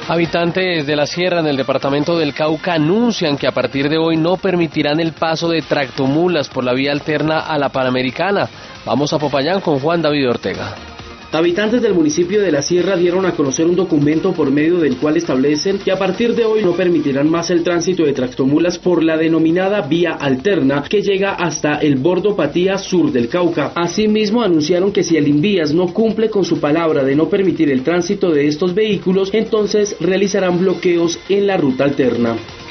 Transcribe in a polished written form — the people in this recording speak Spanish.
Habitantes de la sierra en el departamento del Cauca anuncian que a partir de hoy no permitirán el paso de tractomulas por la vía alterna a la Panamericana. Vamos a Popayán con Juan David Ortega. Habitantes del municipio de La Sierra dieron a conocer un documento por medio del cual establecen que a partir de hoy no permitirán más el tránsito de tractomulas por la denominada vía alterna que llega hasta el Bordo Patía sur del Cauca. Asimismo anunciaron que si el Invías no cumple con su palabra de no permitir el tránsito de estos vehículos, entonces realizarán bloqueos en la ruta alterna.